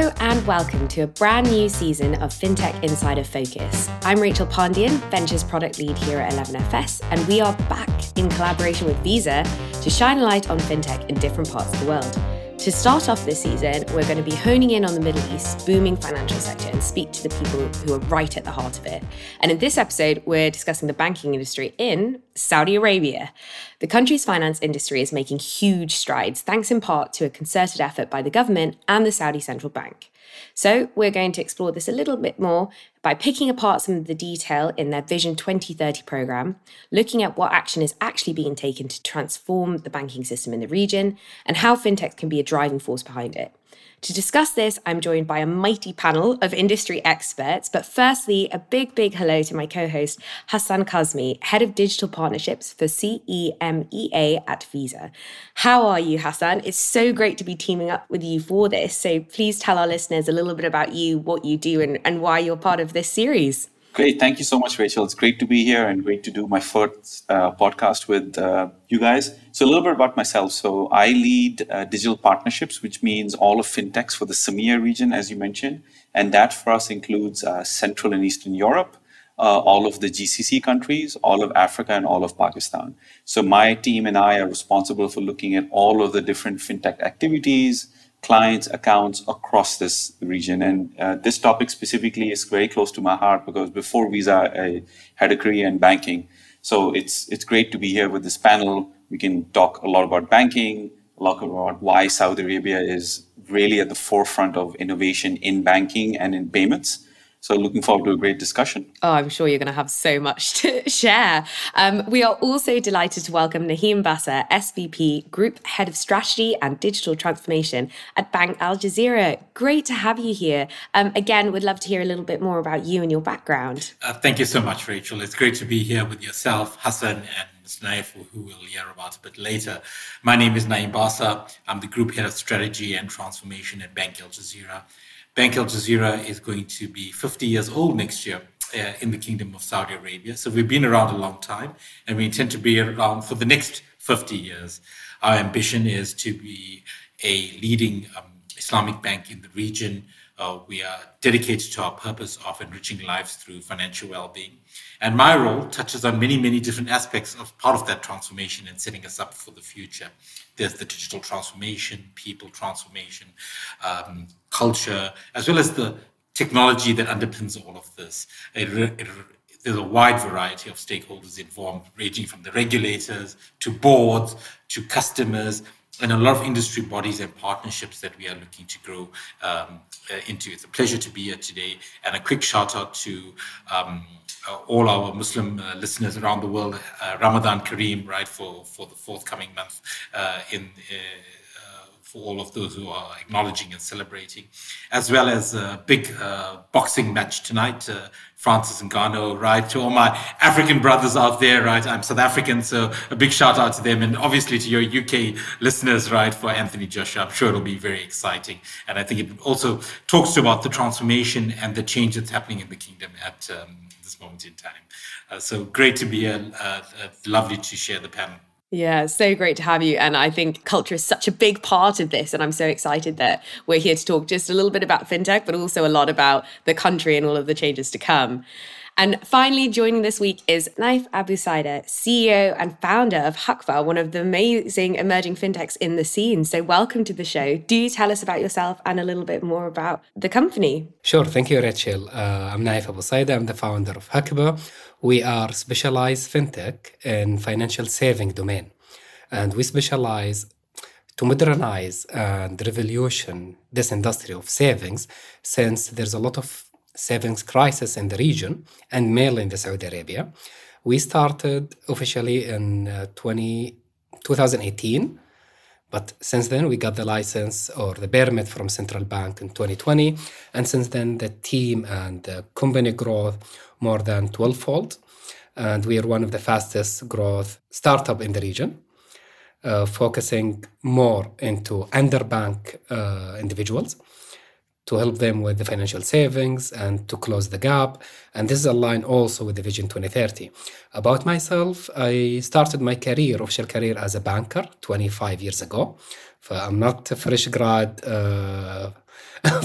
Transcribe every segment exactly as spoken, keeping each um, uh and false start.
Hello and welcome to a brand new season of FinTech Insider Focus. I'm Rachel Pandian, Ventures Product Lead here at eleven F S, and we are back in collaboration with Visa to shine a light on FinTech in different parts of the world. To start off this season, we're going to be honing in on the Middle East's booming financial sector and speak to the people who are right at the heart of it. And in this episode, we're discussing the banking industry in Saudi Arabia. The country's finance industry is making huge strides, thanks in part to a concerted effort by the government and the Saudi Central Bank. So we're going to explore this a little bit more by picking apart some of the detail in their Vision twenty thirty programme, looking at what action is actually being taken to transform the banking system in the region, and how fintech can be a driving force behind it. To discuss this, I'm joined by a mighty panel of industry experts. But firstly, a big, big hello to my co-host, Hassan Kazmi, Head of Digital Partnerships for C E M E A at Visa. How are you, Hassan? It's so great to be teaming up with you for this. So please tell our listeners a little bit about you, what you do, and, and why you're part of this series. Great. Thank you so much, Rachel. It's great to be here and great to do my first uh, podcast with uh, you guys. So a little bit about myself. So I lead uh, digital partnerships, which means all of fintechs for the C E M E A region, as you mentioned. And that for us includes uh, Central and Eastern Europe, uh, all of the G C C countries, all of Africa, and all of Pakistan. So my team and I are responsible for looking at all of the different fintech activities, clients, accounts across this region. And uh, this topic specifically is very close to my heart because before Visa, I had a career in banking. So it's it's great to be here with this panel. We can talk a lot about banking, a lot about why Saudi Arabia is really at the forefront of innovation in banking and in payments. So looking forward to a great discussion. Oh, I'm sure you're going to have so much to share. Um, we are also delighted to welcome Naheem Bassa, S V P, Group Head of Strategy and Digital Transformation at Bank Al Jazeera. Great to have you here. Um, again, we'd love to hear a little bit more about you and your background. Uh, thank you so much, Rachel. It's great to be here with yourself, Hassan, and Mister Naif, who we'll hear about a bit later. My name is Naheem Bassa. I'm the Group Head of Strategy and Transformation at Bank Al Jazeera. Bank Al Jazeera is going to be fifty years old next year uh, in the Kingdom of Saudi Arabia. So we've been around a long time and we intend to be around for the next fifty years. Our ambition is to be a leading um, Islamic bank in the region. Uh, we are dedicated to our purpose of enriching lives through financial well-being. And my role touches on many, many different aspects of part of that transformation and setting us up for the future. There's the digital transformation, people transformation, um, culture, as well as the technology that underpins all of this. It, it, there's a wide variety of stakeholders involved, ranging from the regulators to boards to customers, and a lot of industry bodies and partnerships that we are looking to grow um, uh, into. It's a pleasure to be here today. And a quick shout out to um, uh, all our Muslim uh, listeners around the world. Uh, Ramadan Kareem, right, for, for the forthcoming month uh, in uh, for all of those who are acknowledging and celebrating, as well as a big uh, boxing match tonight, uh, Francis Ngannou, right? To all my African brothers out there, right? I'm South African, so a big shout out to them, and obviously to your U K listeners, right? For Anthony Joshua, I'm sure it'll be very exciting, and I think it also talks about the transformation and the change that's happening in the kingdom at um, this moment in time. Uh, so great to be here. Uh, uh, lovely to share the panel. Yeah, so great to have you. And I think culture is such a big part of this. And I'm so excited that we're here to talk just a little bit about fintech, but also a lot about the country and all of the changes to come. And finally, joining this week is Naif Abu Saida, C E O and founder of Hakva, one of the amazing emerging fintechs in the scene. So welcome to the show. Do tell us about yourself and a little bit more about the company. Sure. Thank you, Rachel. Uh, I'm Naif Abu Saida. I'm the founder of Hakva. We are specialized fintech in financial saving domain. And we specialize to modernize and revolution this industry of savings, since there's a lot of savings crisis in the region and mainly in the Saudi Arabia. We started officially in uh, twenty, twenty eighteen, but since then we got the license or the permit from Central Bank in twenty twenty. And since then the team and the company growth more than twelve-fold. And we are one of the fastest growth startup in the region, uh, focusing more into underbanked uh, individuals, to help them with the financial savings and to close the gap. And this is aligned also with the Vision twenty thirty. About myself, I started my career, official career as a banker twenty-five years ago. So I'm not a fresh grad uh,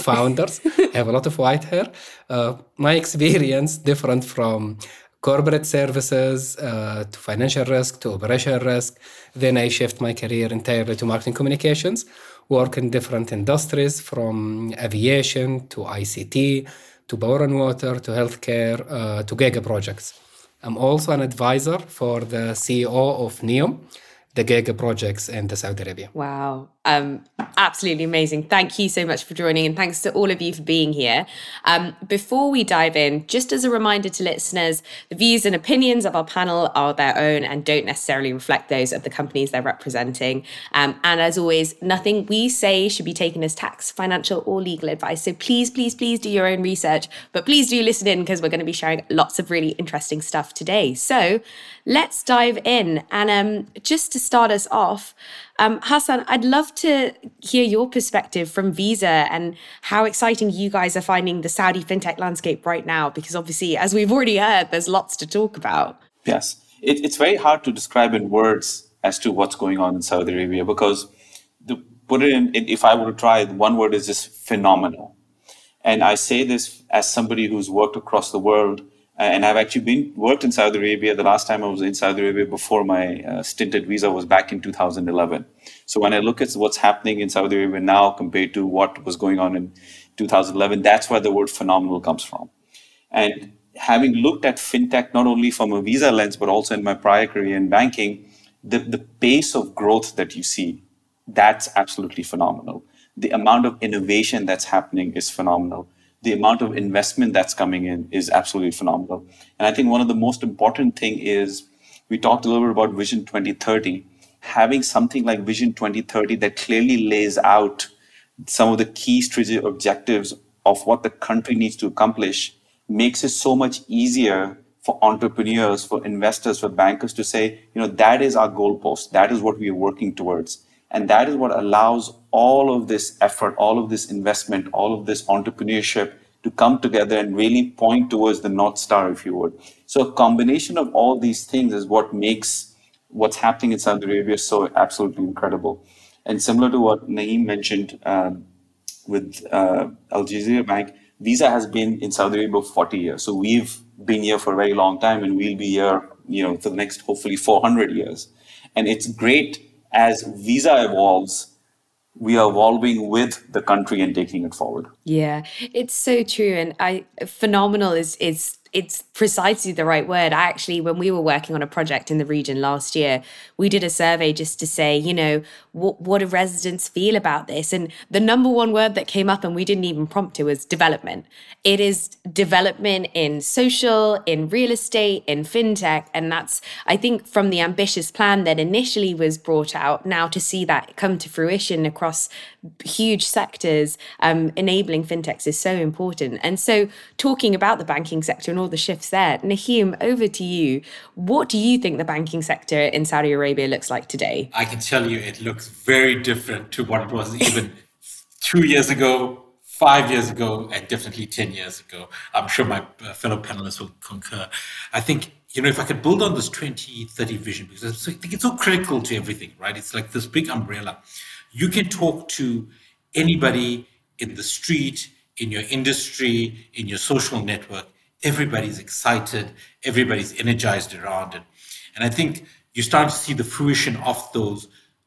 founders have a lot of white hair. Uh, my experience different from corporate services uh, to financial risk to operational risk. Then I shift my career entirely to marketing communications, work in different industries from aviation to I C T to power and water to healthcare uh, to giga projects. I'm also an advisor for the C E O of NEOM, the giga projects in the Saudi Arabia. Wow. Um, absolutely amazing. Thank you so much for joining, and thanks to all of you for being here. Um, before we dive in, just as a reminder to listeners, the views and opinions of our panel are their own and don't necessarily reflect those of the companies they're representing. Um, and as always, nothing we say should be taken as tax, financial or legal advice. So please, please, please do your own research, but please do listen in because we're going to be sharing lots of really interesting stuff today. So let's dive in. And um, just to start us off, Um, Hassan, I'd love to hear your perspective from Visa and how exciting you guys are finding the Saudi fintech landscape right now, because obviously, as we've already heard, there's lots to talk about. Yes, it, it's very hard to describe in words as to what's going on in Saudi Arabia, because to put it in, if I were to try, one word is just phenomenal. And I say this as somebody who's worked across the world. And I've actually been worked in Saudi Arabia. The last time I was in Saudi Arabia before my uh, stint at Visa was back in two thousand eleven. So when I look at what's happening in Saudi Arabia now compared to what was going on in two thousand eleven, that's where the word phenomenal comes from. And having looked at fintech, not only from a Visa lens, but also in my prior career in banking, the, the pace of growth that you see, that's absolutely phenomenal. The amount of innovation that's happening is phenomenal. The amount of investment that's coming in is absolutely phenomenal. And I think one of the most important thing is, we talked a little bit about Vision twenty thirty, having something like Vision twenty thirty that clearly lays out some of the key strategic objectives of what the country needs to accomplish makes it so much easier for entrepreneurs, for investors, for bankers to say, you know, that is our goalpost. That is what we are working towards. And that is what allows all of this effort, all of this investment, all of this entrepreneurship to come together and really point towards the North Star, if you would. So a combination of all these things is what makes what's happening in Saudi Arabia so absolutely incredible. And similar to what Naeem mentioned um, with uh, Al Jazeera Bank, Visa has been in Saudi Arabia for forty years. So we've been here for a very long time, and we'll be here, you know, for the next hopefully four hundred years. And it's great. As Visa evolves, we are evolving with the country and taking it forward. Yeah, it's so true. And I phenomenal is is it's precisely the right word. I actually, when we were working on a project in the region last year, we did a survey just to say, you know, what, what do residents feel about this? And the number one word that came up, and we didn't even prompt it, was development. It is development in social, in real estate, in fintech. And that's, I think, from the ambitious plan that initially was brought out, now to see that come to fruition across huge sectors, um, enabling fintechs is so important. And so talking about the banking sector and all the shifts there, Naeem, over to you. What do you think the banking sector in Saudi Arabia looks like today? I can tell you it looks very different to what it was even two years ago, five years ago, and definitely ten years ago. I'm sure my uh, fellow panelists will concur. I think, you know, if I could build on this twenty thirty vision, because I think it's so critical to everything, right? It's like this big umbrella. You can talk to anybody in the street, in your industry, in your social network. Everybody's excited, everybody's energized around it. And I think you're starting to see the fruition of those.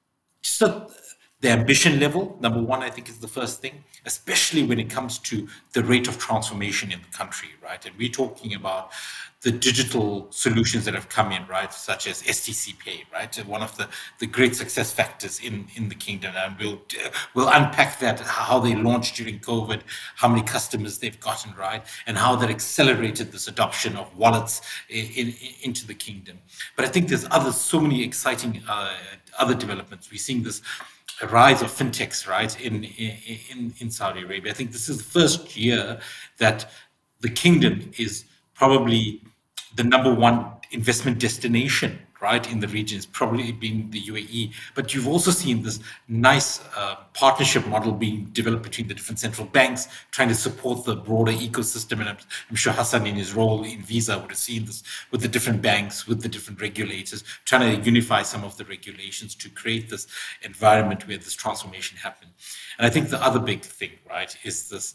So the ambition level, number one, I think is the first thing, especially when it comes to the rate of transformation in the country, right? And we're talking about the digital solutions that have come in, right, such as S T C Pay, right, one of the, the great success factors in, in the kingdom. And we'll we'll unpack that, how they launched during COVID, how many customers they've gotten, right, and how that accelerated this adoption of wallets in, in, into the kingdom. But I think there's other so many exciting uh, other developments. We're seeing this rise of fintechs, right, in, in in Saudi Arabia. I think this is the first year that the kingdom is probably the number one investment destination, right, in the region has probably been the U A E. But you've also seen this nice uh, partnership model being developed between the different central banks, trying to support the broader ecosystem. And I'm, I'm sure Hassan, in his role in Visa, would have seen this with the different banks, with the different regulators, trying to unify some of the regulations to create this environment where this transformation happened. And I think the other big thing, right, is this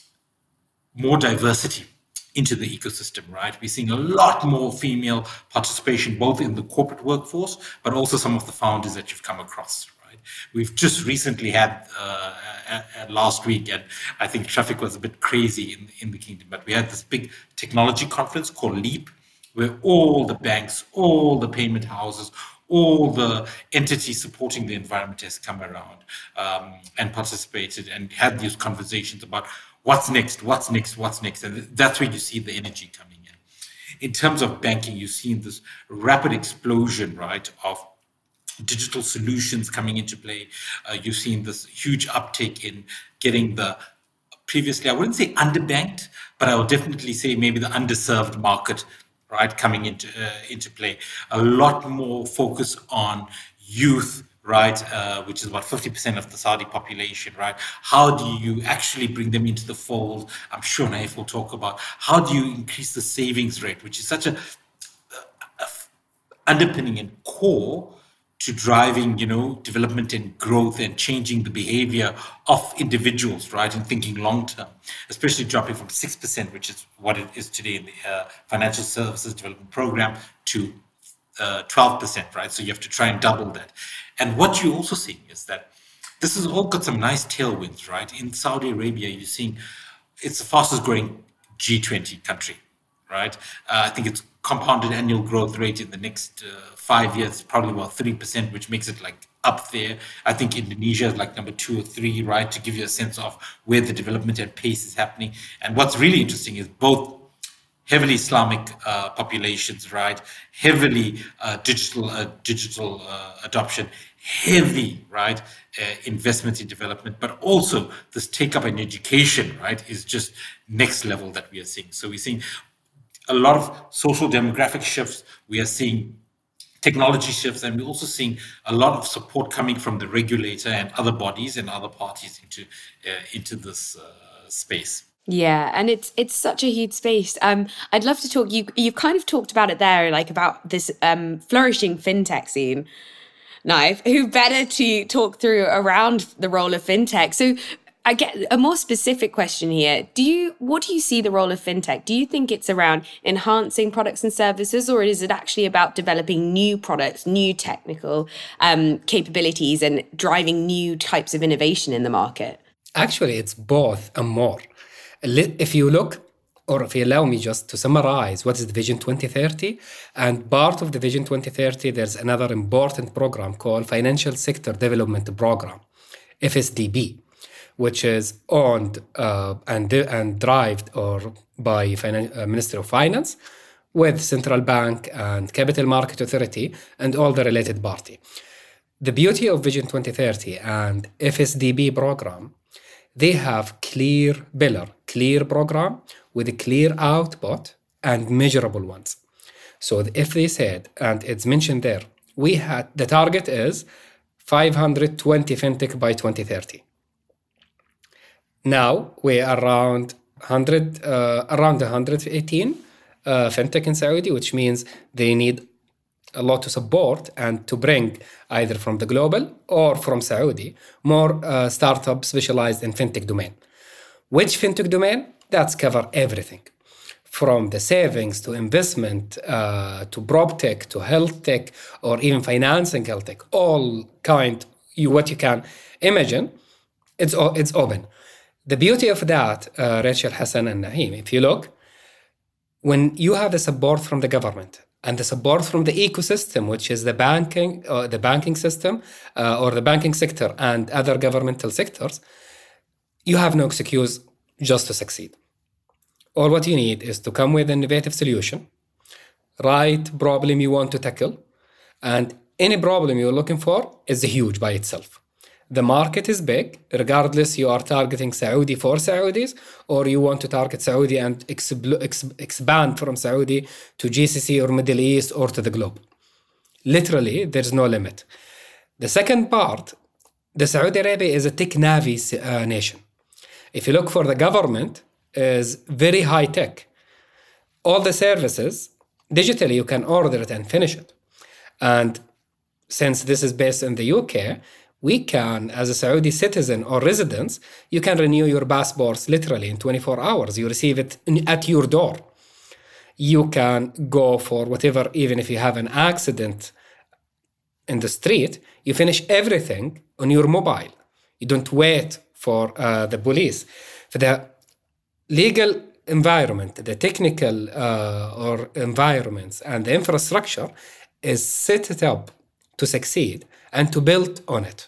more diversity into the ecosystem, right? We're seeing a lot more female participation, both in the corporate workforce, but also some of the founders that you've come across, right? We've just recently had, uh, uh, last week, and I think traffic was a bit crazy in, in the kingdom, but we had this big technology conference called LEAP, where all the banks, all the payment houses, all the entities supporting the environment has come around um, and participated and had these conversations about what's next, what's next, what's next. And that's where you see the energy coming in. In terms of banking, you've seen this rapid explosion, right, of digital solutions coming into play. Uh, you've seen this huge uptake in getting the previously, I wouldn't say underbanked, but I would definitely say maybe the underserved market, right, coming into uh, into play. A lot more focus on youth, right, uh, which is about fifty percent of the Saudi population, right? How do you actually bring them into the fold? I'm sure Naif will talk about how do you increase the savings rate, which is such a, a, a underpinning and core to driving, you know, development and growth and changing the behavior of individuals, right, and thinking long term, especially dropping from six percent, which is what it is today in the uh, Financial Services Development Program, to uh, twelve percent, right? So you have to try and double that. And what you're also seeing is that this has all got some nice tailwinds, right? In Saudi Arabia, you're seeing it's the fastest growing G twenty country, right? Uh, I think it's compounded annual growth rate in the next uh, five years, probably about three percent, which makes it like up there. I think Indonesia is like number two or three, right? To give you a sense of where the development and pace is happening. And what's really interesting is both heavily Islamic uh, populations, right? Heavily uh, digital uh, digital uh, adoption, heavy, right, uh, investment in development, but also this take up in education, right, is just next level that we are seeing. So we're seeing a lot of social demographic shifts. We are seeing technology shifts, and we're also seeing a lot of support coming from the regulator and other bodies and other parties into uh, into this uh, space. Yeah, and it's it's such a huge space. Um, I'd love to talk. You you've kind of talked about it there, like about this um, flourishing fintech scene. Naif, who better to talk through around the role of fintech? So, I get a more specific question here. Do you what do you see the role of fintech? Do you think it's around enhancing products and services, or is it actually about developing new products, new technical um, capabilities, and driving new types of innovation in the market? Actually, it's both and more. If you look, or if you allow me just to summarize what is the Vision twenty thirty, and part of the Vision twenty thirty, there's another important program called Financial Sector Development Program, F S D B, which is owned uh, and and derived or by Finan- uh, Ministry of Finance, with Central Bank and Capital Market Authority and all the related party. The beauty of Vision twenty thirty and F S D B program, they have clear pillar, clear program with a clear output and measurable ones. So if they said, and it's mentioned there, we had the target is five hundred twenty fintech by twenty thirty. Now we are around one hundred, uh, around one hundred eighteen uh, fintech in Saudi, which means they need a lot to support and to bring either from the global or from Saudi more uh, startups specialized in fintech domain. Which fintech domain? That's cover everything, from the savings to investment uh, to prop tech to health tech or even financing health tech. All kind you what you can imagine. It's it's open. The beauty of that, uh, Rachel, Hassan, and Naeem, if you look, when you have the support from the government and the support from the ecosystem, which is the banking, or the banking system, uh, or the banking sector and other governmental sectors, you have no excuse just to succeed. All what you need is to come with an innovative solution, right problem you want to tackle, and any problem you're looking for is huge by itself. The market is big, regardless you are targeting Saudi for Saudis, or you want to target Saudi and expl- ex- expand from Saudi to G C C or Middle East or to the globe. Literally, there's no limit. The second part, the Saudi Arabia is a tech-navy uh, nation. If you look for the government, is very high tech. All the services, digitally, you can order it and finish it. And since this is based in the U K, we can, as a Saudi citizen or residents, you can renew your passports literally in twenty-four hours. You receive it at your door. You can go for whatever, even if you have an accident in the street, you finish everything on your mobile. You don't wait for uh, the police. For the legal environment, the technical uh, or environments and the infrastructure is set up to succeed and to build on it.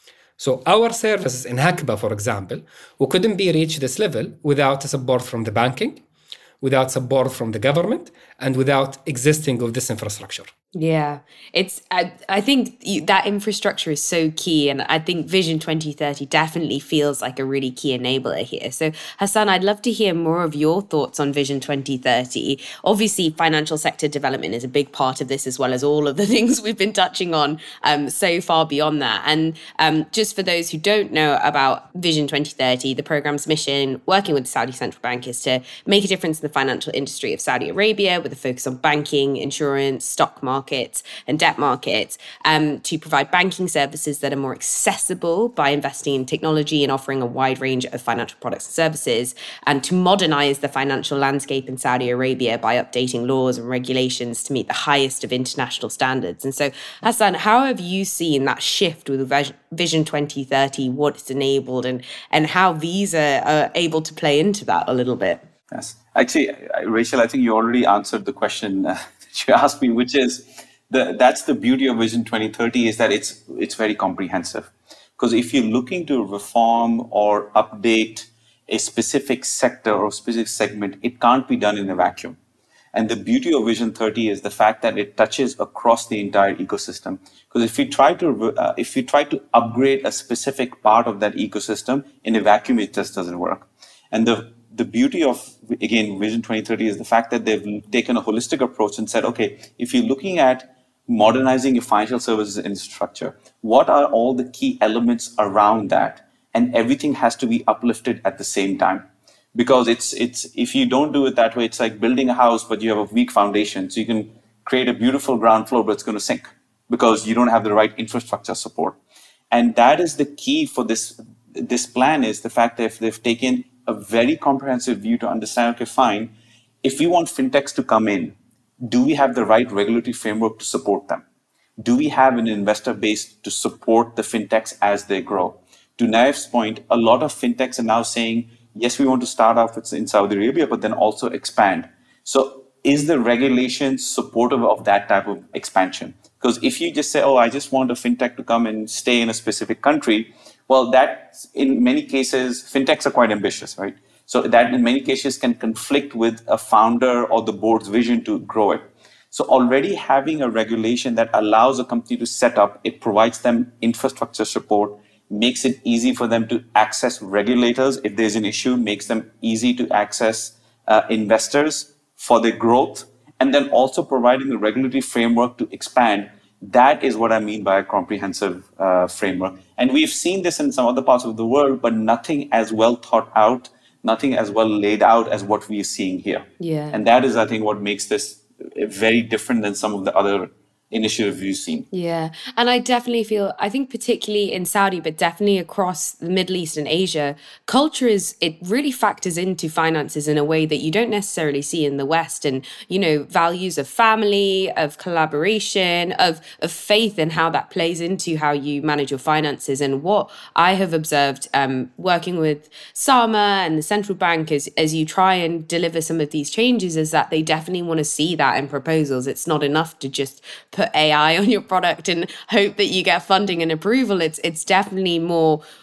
So our services in Hakba, for example, we couldn't be reached this level without support from the banking, without support from the government, and without existing of this infrastructure. Yeah, it's. I, I think you, that infrastructure is so key, and I think Vision twenty thirty definitely feels like a really key enabler here. So, Hassan, I'd love to hear more of your thoughts on Vision twenty thirty. Obviously, financial sector development is a big part of this, as well as all of the things we've been touching on um, so far beyond that. And um, just for those who don't know about Vision twenty thirty, the program's mission, working with the Saudi Central Bank, is to make a difference in the financial industry of Saudi Arabia with a focus on banking, insurance, stock market, markets and debt markets, um, to provide banking services that are more accessible by investing in technology and offering a wide range of financial products and services, and to modernize the financial landscape in Saudi Arabia by updating laws and regulations to meet the highest of international standards. And so, Hassan, how have you seen that shift with Vision twenty thirty, what it's enabled, and, and how Visa are able to play into that a little bit? Yes. Actually, Rachel, I think you already answered the question uh, that you asked me, which is the that's the beauty of Vision twenty thirty, is that it's it's very comprehensive. Because if you're looking to reform or update a specific sector or specific segment, it can't be done in a vacuum. And the beauty of Vision thirty is the fact that it touches across the entire ecosystem. Because if you try to uh, if you try to upgrade a specific part of that ecosystem in a vacuum, it just doesn't work. And the The beauty of, again, Vision twenty thirty is the fact that they've taken a holistic approach and said, okay, if you're looking at modernizing your financial services infrastructure, what are all the key elements around that? And everything has to be uplifted at the same time. Because it's it's if you don't do it that way, it's like building a house, but you have a weak foundation. So you can create a beautiful ground floor, but it's going to sink because you don't have the right infrastructure support. And that is the key for this, this plan, is the fact that if they've taken a very comprehensive view to understand, okay, fine, if we want fintechs to come in, do we have the right regulatory framework to support them? Do we have an investor base to support the fintechs as they grow? To Naif's point, a lot of fintechs are now saying, yes, we want to start off in Saudi Arabia, but then also expand. So is the regulation supportive of that type of expansion? Because if you just say, oh, I just want a fintech to come and stay in a specific country, well, that in many cases, fintechs are quite ambitious, right? So that in many cases can conflict with a founder or the board's vision to grow it. So already having a regulation that allows a company to set up, it provides them infrastructure support, makes it easy for them to access regulators if there's an issue, makes them easy to access uh, investors for their growth, and then also providing the regulatory framework to expand. That is what I mean by a comprehensive uh, framework. And we've seen this in some other parts of the world, but nothing as well thought out, nothing as well laid out as what we are seeing here. Yeah. And that is, I think, what makes this very different than some of the other initiatives you've seen. Yeah. And I definitely feel, I think particularly in Saudi, but definitely across the Middle East and Asia, culture is, it really factors into finances in a way that you don't necessarily see in the West. And, you know, values of family, of collaboration, of, of faith, and how that plays into how you manage your finances. And what I have observed um, working with SAMA and the central bank as, as you try and deliver some of these changes is that they definitely want to see that in proposals. It's not enough to just put A I on your product and hope that you get funding and approval. It's it's definitely more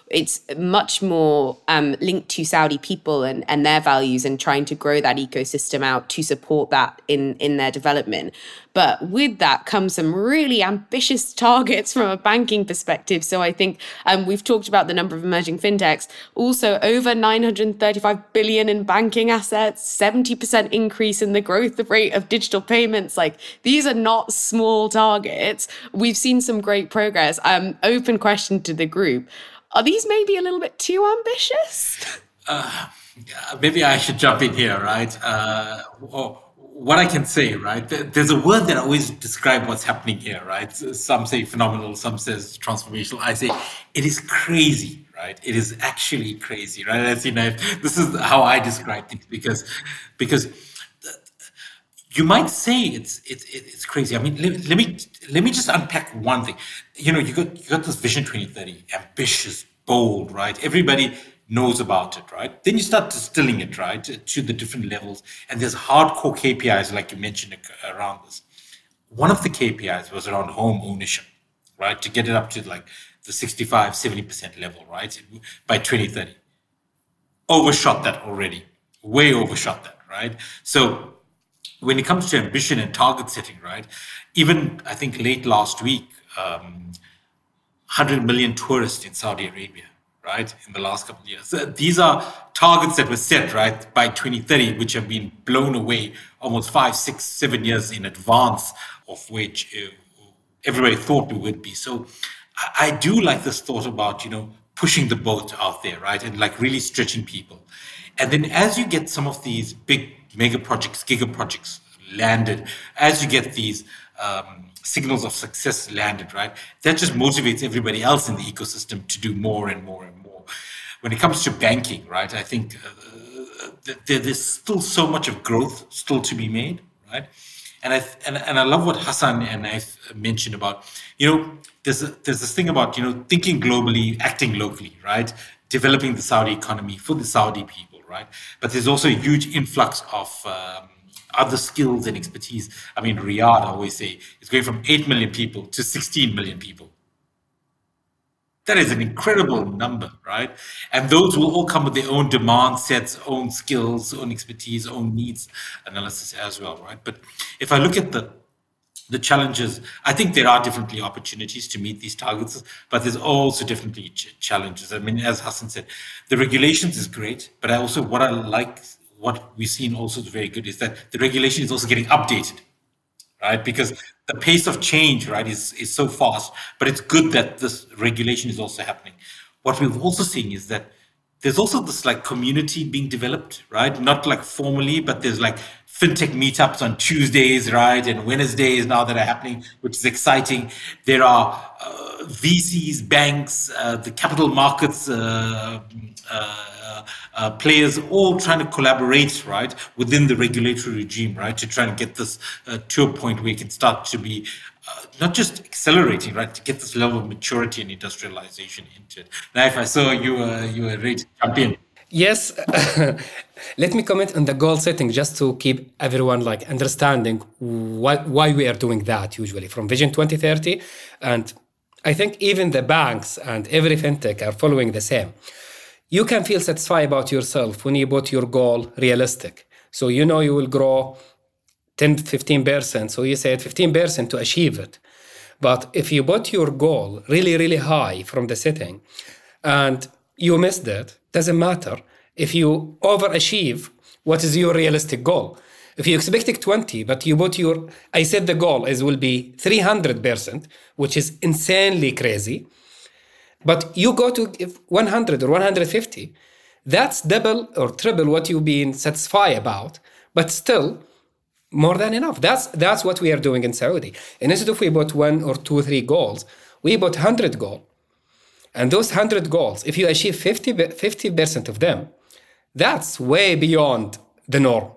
it's much more um, linked to Saudi people and, and their values and trying to grow that ecosystem out to support that in, in their development. But with that comes some really ambitious targets from a banking perspective. So I think um, we've talked about the number of emerging fintechs, also over nine hundred thirty-five billion in banking assets, seventy percent increase in the growth rate of digital payments. Like, these are not small targets. We've seen some great progress. Um, open question to the group. Are these maybe a little bit too ambitious? Uh, maybe I should jump in here, right? Uh, oh, what I can say, right? There's a word that I always describe what's happening here, right? Some say phenomenal, some says transformational. I say it is crazy, right? It is actually crazy, right? As you know, this is how I describe things because, because you might say it's it's it's crazy. I mean, let, let me let me just unpack one thing. You know, you got you got this Vision twenty thirty, ambitious, bold, right? Everybody knows about it, right? Then you start distilling it, right, to the different levels. And there's hardcore K P Is, like you mentioned, around this. One of the K P Is was around home ownership, right, to get it up to like the sixty-five, seventy percent level, right, by twenty thirty. Overshot that already, way overshot that, right? So when it comes to ambition and target setting, right, even I think late last week, um, one hundred million tourists in Saudi Arabia, right, in the last couple of years. So these are targets that were set, right, by twenty thirty, which have been blown away almost five, six, seven years in advance of which uh, everybody thought we would be. So I, I do like this thought about, you know, pushing the boat out there, right, and like really stretching people. And then as you get some of these big mega projects, giga projects landed, as you get these um, signals of success landed, right, that just motivates everybody else in the ecosystem to do more and more and more. When it comes to banking, right, I think uh, th- there's still so much of growth still to be made, right? And I and, and I love what Hassan and I mentioned about, you know, there's a, there's this thing about, you know, thinking globally, acting locally, right? Developing the Saudi economy for the Saudi people, right? But there's also a huge influx of um, other skills and expertise. I mean, Riyadh, I always say, is going from eight million people to sixteen million people. That is an incredible number, right? And those will all come with their own demand sets, own skills, own expertise, own needs analysis as well, right? But if I look at the the challenges, I think there are definitely opportunities to meet these targets, but there's also definitely ch- challenges. I mean, as Hassan said, the regulations is great, but I also, what I like, what we've seen also is very good, is that the regulation is also getting updated, right? Because the pace of change, right, is, is so fast, but it's good that this regulation is also happening. What we've also seen is that there's also this like community being developed, right? Not like formally, but there's like fintech meetups on Tuesdays, right? And Wednesdays now that are happening, which is exciting. There are uh, V Cs, banks, uh, the capital markets uh, uh, uh, players all trying to collaborate, right, within the regulatory regime, right, to try and get this uh, to a point where you can start to be uh, not just accelerating, right, to get this level of maturity and industrialization into it. Now, if I saw you, uh, you were ready to jump in. Yes, let me comment on the goal setting just to keep everyone like understanding what, why we are doing that usually from Vision twenty thirty. And I think even the banks and every fintech are following the same. You can feel satisfied about yourself when you put your goal realistic. So you know you will grow ten to fifteen percent. So you said fifteen percent to achieve it. But if you put your goal really, really high from the setting and you missed it, doesn't matter. If you overachieve, what is your realistic goal? If you expected twenty, but you put your, I said the goal is will be three hundred percent, which is insanely crazy. But you go to one hundred or one hundred fifty, that's double or triple what you've been satisfied about, but still more than enough. That's that's what we are doing in Saudi. And instead of we put one or two, three goals, we put one hundred goals. And those one hundred goals, if you achieve fifty percent of them, that's way beyond the norm.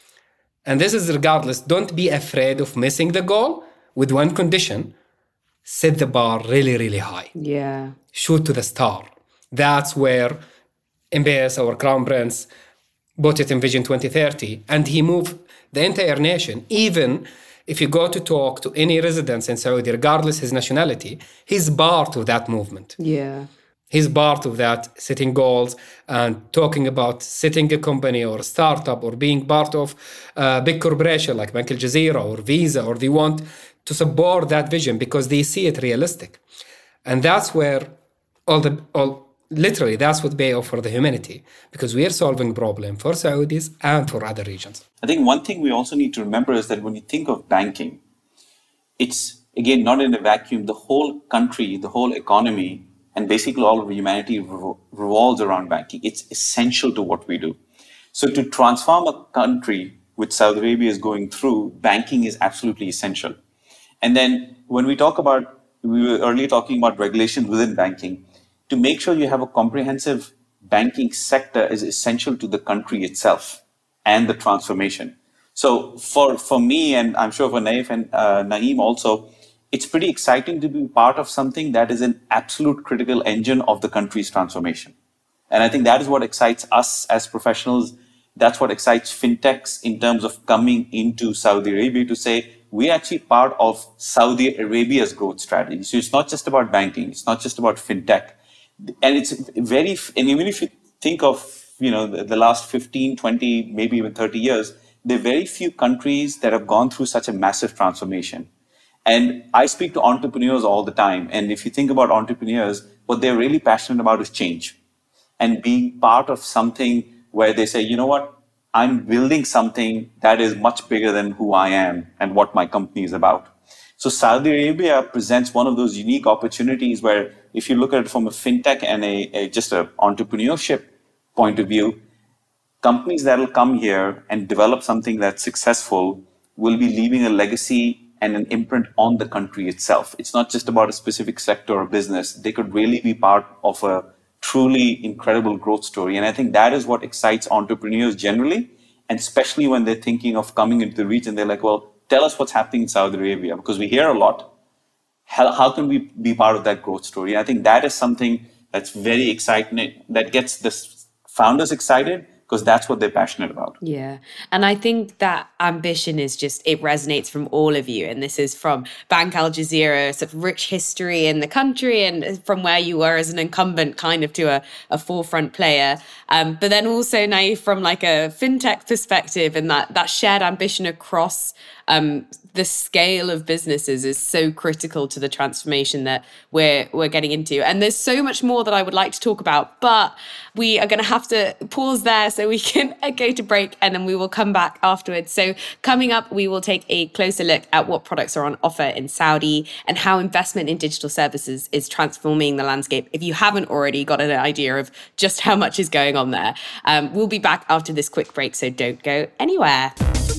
And this is regardless, don't be afraid of missing the goal with one condition. Set the bar really, really high. Yeah. Shoot to the star. That's where M B S, our crown prince, put it in Vision twenty thirty. And he moved the entire nation. Even if you go to talk to any residents in Saudi, regardless his nationality, he's part of that movement. Yeah. He's part of that, setting goals and talking about setting a company or a startup or being part of a big corporation like Bank Al Jazeera or Visa, or they want to support that vision because they see it realistic. And that's where all the, all literally, that's what they offer the humanity, because we are solving problem for Saudis and for other regions. I think one thing we also need to remember is that when you think of banking, it's, again, not in a vacuum. The whole country, the whole economy, and basically all of humanity revolves around banking. It's essential to what we do. So to transform a country, which Saudi Arabia is going through, banking is absolutely essential. And then when we talk about, we were earlier talking about regulations within banking, to make sure you have a comprehensive banking sector is essential to the country itself and the transformation. So for, for me, and I'm sure for Naif and uh, Naeem also, it's pretty exciting to be part of something that is an absolute critical engine of the country's transformation. And I think that is what excites us as professionals. That's what excites fintechs in terms of coming into Saudi Arabia to say, we're actually part of Saudi Arabia's growth strategy. So it's not just about banking. It's not just about fintech. And it's very, and even if you think of, you know, the, the last fifteen, twenty, maybe even thirty years, there are very few countries that have gone through such a massive transformation. And I speak to entrepreneurs all the time. And if you think about entrepreneurs, what they're really passionate about is change and being part of something where they say, you know what, I'm building something that is much bigger than who I am and what my company is about. So Saudi Arabia presents one of those unique opportunities where if you look at it from a fintech and a, a just an entrepreneurship point of view, companies that will come here and develop something that's successful will be leaving a legacy and an imprint on the country itself. It's not just about a specific sector or business. They could really be part of a truly incredible growth story. And I think that is what excites entrepreneurs generally, and especially when they're thinking of coming into the region, they're like, well, tell us what's happening in Saudi Arabia, because we hear a lot. How, how can we be part of that growth story? And I think that is something that's very exciting, that gets the founders excited, because that's what they're passionate about. Yeah. And I think that ambition is just, it resonates from all of you. And this is from Bank Al Jazeera, sort of rich history in the country, and from where you were as an incumbent kind of to a, a forefront player. Um, but then also now from like a fintech perspective, and that, that shared ambition across um, the scale of businesses is so critical to the transformation that we're we're getting into. And there's so much more that I would like to talk about, but we are going to have to pause there so we can go to break, and then we will come back afterwards. So coming up, we will take a closer look at what products are on offer in Saudi and how investment in digital services is transforming the landscape, if you haven't already got an idea of just how much is going on there. Um, we'll be back after this quick break, so don't go anywhere.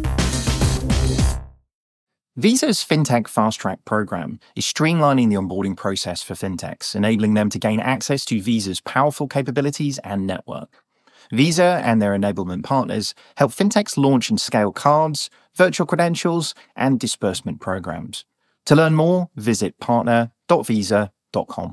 Visa's FinTech Fast Track program is streamlining the onboarding process for fintechs, enabling them to gain access to Visa's powerful capabilities and network. Visa and their enablement partners help fintechs launch and scale cards, virtual credentials, and disbursement programs. To learn more, visit partner dot visa dot com.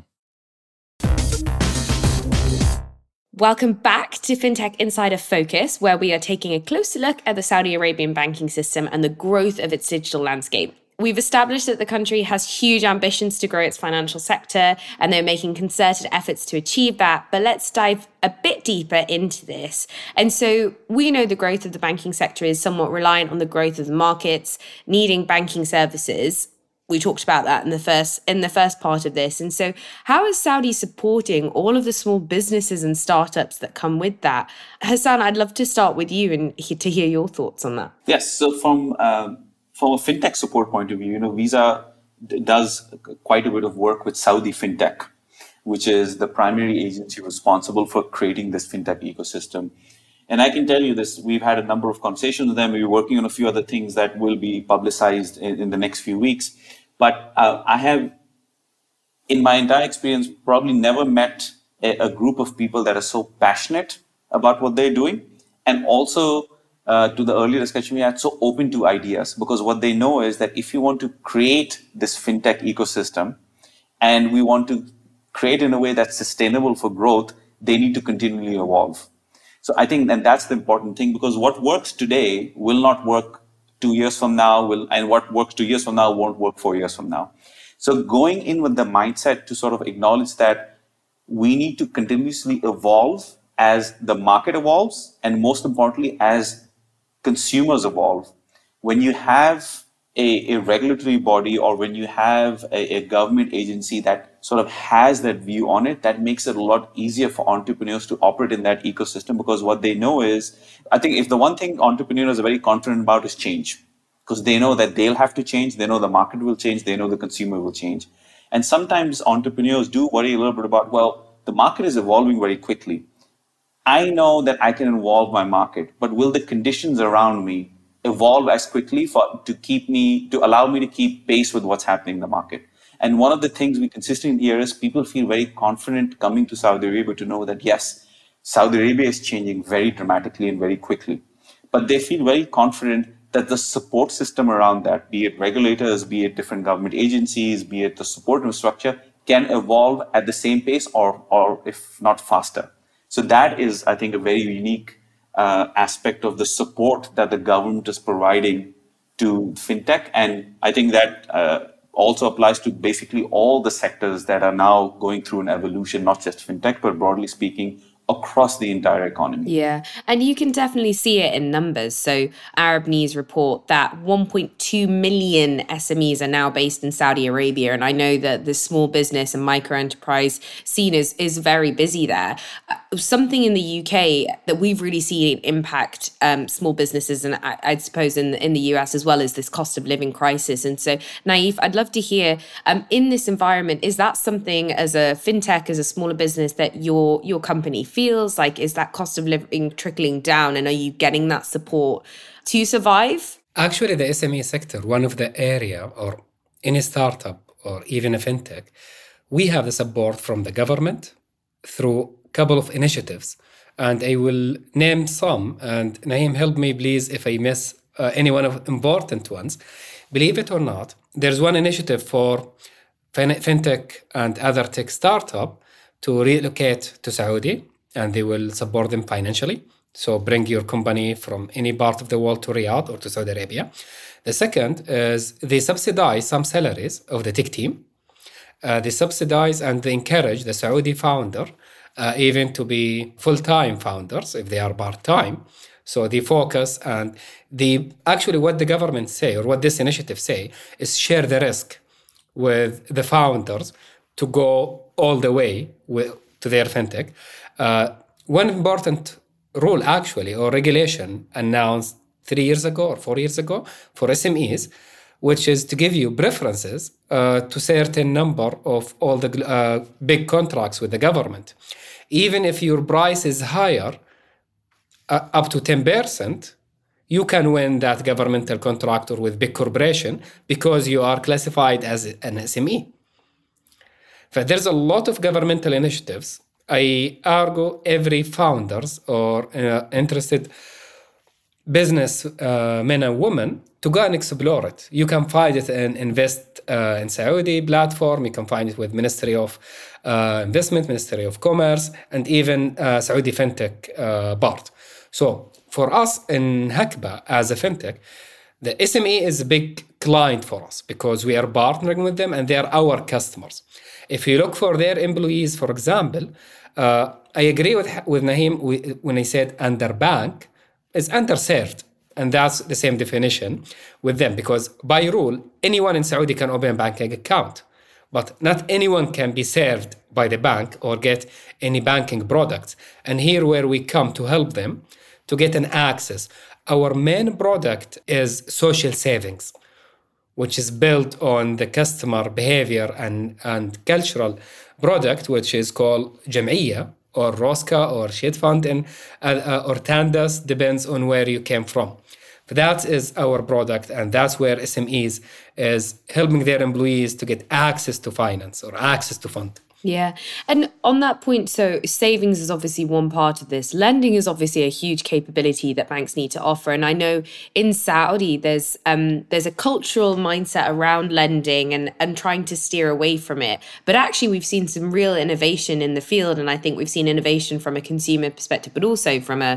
Welcome back to FinTech Insider Focus, where we are taking a closer look at the Saudi Arabian banking system and the growth of its digital landscape. We've established that the country has huge ambitions to grow its financial sector, and they're making concerted efforts to achieve that. But let's dive a bit deeper into this. And so we know the growth of the banking sector is somewhat reliant on the growth of the markets, needing banking services. We talked about that in the first in the first part of this. And so how is Saudi supporting all of the small businesses and startups that come with that? Hassan, I'd love to start with you and he, to hear your thoughts on that. Yes. So from, uh, from a fintech support point of view, you know, Visa d- does quite a bit of work with Saudi FinTech, which is the primary agency responsible for creating this fintech ecosystem. And I can tell you this, we've had a number of conversations with them. We're working on a few other things that will be publicized in, in the next few weeks. But uh, I have, in my entire experience, probably never met a, a group of people that are so passionate about what they're doing. And also, uh, to the earlier discussion we had, so open to ideas. Because what they know is that if you want to create this fintech ecosystem, and we want to create in a way that's sustainable for growth, they need to continually evolve. So I think, and that's the important thing, because what works today will not work two years from now, will, and what works two years from now won't work four years from now. So going in with the mindset to sort of acknowledge that we need to continuously evolve as the market evolves, and most importantly, as consumers evolve. When you have a, a regulatory body, or when you have a, a government agency that sort of has that view on it, that makes it a lot easier for entrepreneurs to operate in that ecosystem, because what they know is, I think if the one thing entrepreneurs are very confident about is change, because they know that they'll have to change, they know the market will change, they know the consumer will change. And sometimes entrepreneurs do worry a little bit about, well, the market is evolving very quickly. I know that I can evolve my market, but will the conditions around me evolve as quickly for to keep me, to allow me to keep pace with what's happening in the market? And one of the things we consistently hear is people feel very confident coming to Saudi Arabia to know that, yes, Saudi Arabia is changing very dramatically and very quickly. But they feel very confident that the support system around that, be it regulators, be it different government agencies, be it the support infrastructure, can evolve at the same pace or, or if not faster. So that is, I think, a very unique uh, aspect of the support that the government is providing to fintech. And I think that uh, also applies to basically all the sectors that are now going through an evolution, not just fintech, but broadly speaking, across the entire economy. Yeah, and you can definitely see it in numbers. So Arab News report that one point two million S M Es are now based in Saudi Arabia. And I know that the small business and micro enterprise scene is, is very busy there. Uh, something in the U K that we've really seen impact um, small businesses, and I, I suppose in, in the U S as well, is this cost of living crisis. And so, Naif, I'd love to hear, um, in this environment, is that something as a fintech, as a smaller business, that your your company feels like? Is that cost of living trickling down, and are you getting that support to survive? Actually, the S M E sector, one of the area, or any startup or even a fintech, we have the support from the government through a couple of initiatives. And I will name some, and Naeem, help me please if I miss uh, any one of important ones. Believe it or not, there's one initiative for fin- fintech and other tech startup to relocate to Saudi, and they will support them financially. So bring your company from any part of the world to Riyadh or to Saudi Arabia. The second is they subsidize some salaries of the tech team. Uh, they subsidize and they encourage the Saudi founder uh, even to be full-time founders if they are part-time. So they focus, and they actually what the government say, or what this initiative say, is share the risk with the founders to go all the way with, to their fintech. Uh, one important rule actually, or regulation announced three years ago or four years ago for S M Es, which is to give you preferences uh, to certain number of all the uh, big contracts with the government. Even if your price is higher, uh, up to ten percent, you can win that governmental contract or with big corporation because you are classified as an S M E. But there's a lot of governmental initiatives. I argue every founders or uh, interested business uh, men and women to go and explore it. You can find it in Invest uh, in Saudi platform. You can find it with Ministry of uh, Investment, Ministry of Commerce, and even uh, Saudi FinTech uh, board. So for us in Hakba as a fintech, the S M E is a big client for us because we are partnering with them and they are our customers. If you look for their employees, for example, uh, I agree with with Naeem when I said underbank is underserved. And that's the same definition with them, because by rule, anyone in Saudi can open a banking account, but not anyone can be served by the bank or get any banking products. And here where we come to help them to get an access. Our main product is social savings, which is built on the customer behavior and, and cultural product, which is called Jam'iyya or Roska or Shed Fund and, uh, or Tandas, depends on where you came from. But that is our product, and that's where S M Es is helping their employees to get access to finance or access to fund. Yeah. And on that point, so savings is obviously one part of this. Lending is obviously a huge capability that banks need to offer. And I know in Saudi, there's um, there's a cultural mindset around lending and, and trying to steer away from it. But actually, we've seen some real innovation in the field. And I think we've seen innovation from a consumer perspective, but also from a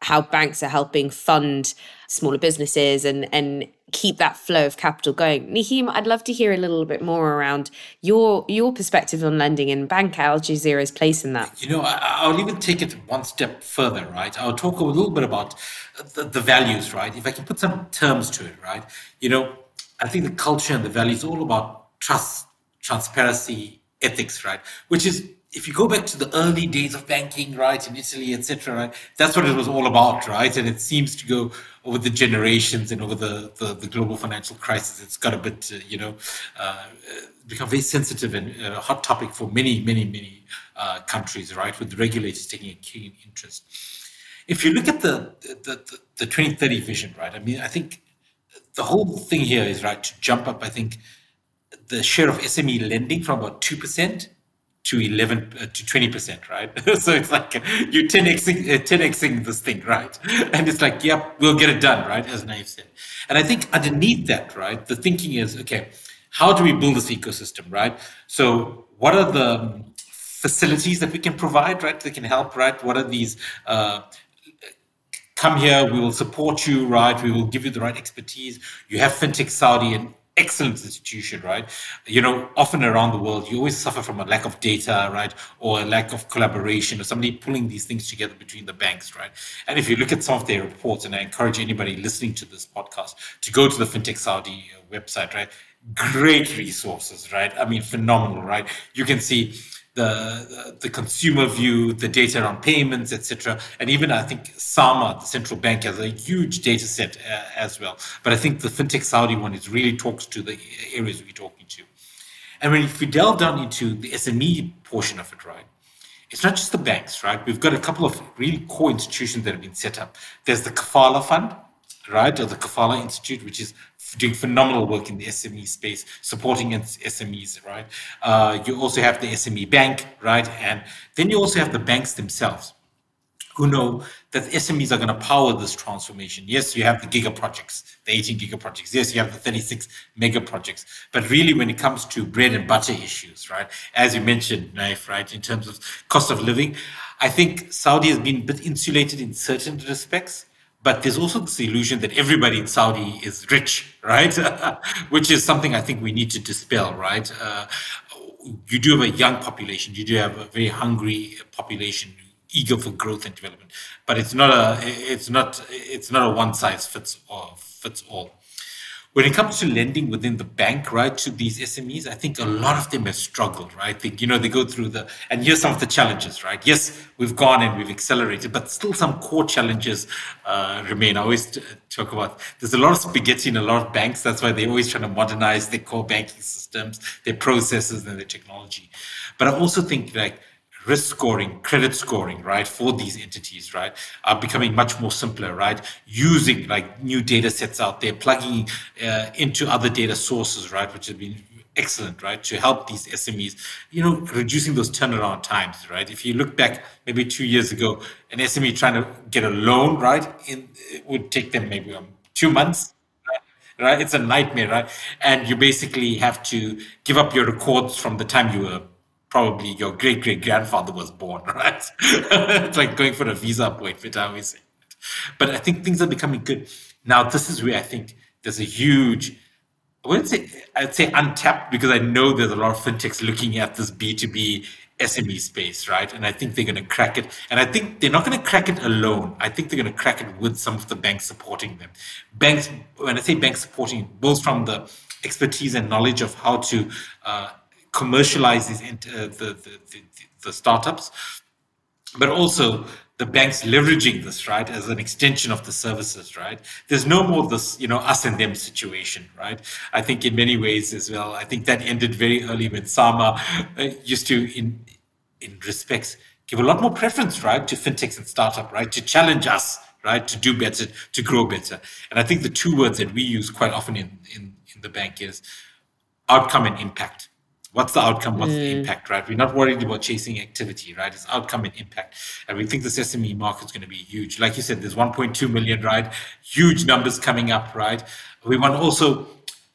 how banks are helping fund smaller businesses and, and keep that flow of capital going. Naheem, I'd love to hear a little bit more around your your perspective on lending and Bank Al Jazeera's place in that. You know, I, I'll even take it one step further, right? I'll talk a little bit about the, the values, right? If I can put some terms to it, right? You know, I think the culture and the values are all about trust, transparency, ethics, right? Which is, if you go back to the early days of banking, right, in Italy, et cetera, right, that's what it was all about, right? And it seems to go over the generations and over the, the, the global financial crisis. It's got a bit, uh, you know, uh, become very sensitive and a uh, hot topic for many, many, many uh, countries, right, with the regulators taking a keen interest. If you look at the, the, the, the twenty thirty vision, right, I mean, I think the whole thing here is, right, to jump up, I think, the share of S M E lending from about two percent to eleven uh, to twenty percent, right? So it's like uh, you're ten xing, uh, ten xing this thing, right? And it's like, yep, we'll get it done, right? As Naif said. And I think underneath that, right, the thinking is, okay, how do we build this ecosystem, right? So what are the facilities that we can provide, right, that can help, right? What are these, uh, come here, we will support you, right? We will give you the right expertise. You have FinTech Saudi and excellent institution, right? You know, often around the world, you always suffer from a lack of data, right? Or a lack of collaboration or somebody pulling these things together between the banks, right? And if you look at some of their reports, and I encourage anybody listening to this podcast to go to the FinTech Saudi website, right? Great resources, right? I mean, phenomenal, right? You can see the the consumer view, the data on payments, et cetera. And even I think SAMA, the central bank, has a huge data set uh, as well. But I think the FinTech Saudi one is really talks to the areas we're talking to. And when if we delve down into the S M E portion of it, right, it's not just the banks, right? We've got a couple of really core institutions that have been set up. There's the Kafala Fund, right, or the Kafala Institute, which is doing phenomenal work in the S M E space, supporting S M Es, right? Uh, you also have the S M E Bank, right? And then you also have the banks themselves who know that S M Es are going to power this transformation. Yes, you have the giga projects, the eighteen giga projects. Yes, you have the thirty-six mega projects. But really, when it comes to bread and butter issues, right, as you mentioned, Naif, right, in terms of cost of living, I think Saudi has been a bit insulated in certain respects. But there's also this illusion that everybody in Saudi is rich, right? Which is something I think we need to dispel, right? Uh, you do have a young population. You do have a very hungry population, eager for growth and development. But it's not a, it's not, it's not a one size fits all. Fits all. When it comes to lending within the bank, right, to these S M Es, I think a lot of them have struggled, right? They, you know, they go through the, and here's some of the challenges, right? Yes, we've gone and we've accelerated, but still some core challenges uh, remain. I always t- talk about, there's a lot of spaghetti in a lot of banks. That's why they're always trying to modernize their core banking systems, their processes and their technology. But I also think like, risk scoring, credit scoring, right, for these entities, right, are becoming much more simpler, right, using like new data sets out there, plugging uh, into other data sources, right, which have been excellent, right, to help these S M Es, you know, reducing those turnaround times, right. If you look back maybe two years ago, an S M E trying to get a loan, right, in, it would take them maybe um, two months. Right, it's a nightmare, right, and you basically have to give up your records from the time you were probably your great-great-grandfather was born, right? It's like going for a visa appointment, I always say. But I think things are becoming good. Now, this is where I think there's a huge, I wouldn't say, I'd say untapped, because I know there's a lot of fintechs looking at this B two B S M E space, right? And I think they're going to crack it. And I think they're not going to crack it alone. I think they're going to crack it with some of the banks supporting them. Banks, when I say banks supporting, both from the expertise and knowledge of how to uh, commercialize these uh, the, the, the the startups, but also the banks leveraging this, right, as an extension of the services, right? There's no more this, you know, us and them situation, right? I think in many ways as well, I think that ended very early when SAMA uh, used to, in in respects, give a lot more preference, right, to fintechs and startup, right, to challenge us, right, to do better, to grow better. And I think the two words that we use quite often in in, in the bank is outcome and impact. What's the outcome? What's mm. the impact, right? We're not worried about chasing activity, right? It's outcome and impact. And we think this S M E market is going to be huge. Like you said, there's one point two million, right? Huge numbers coming up, right? We want also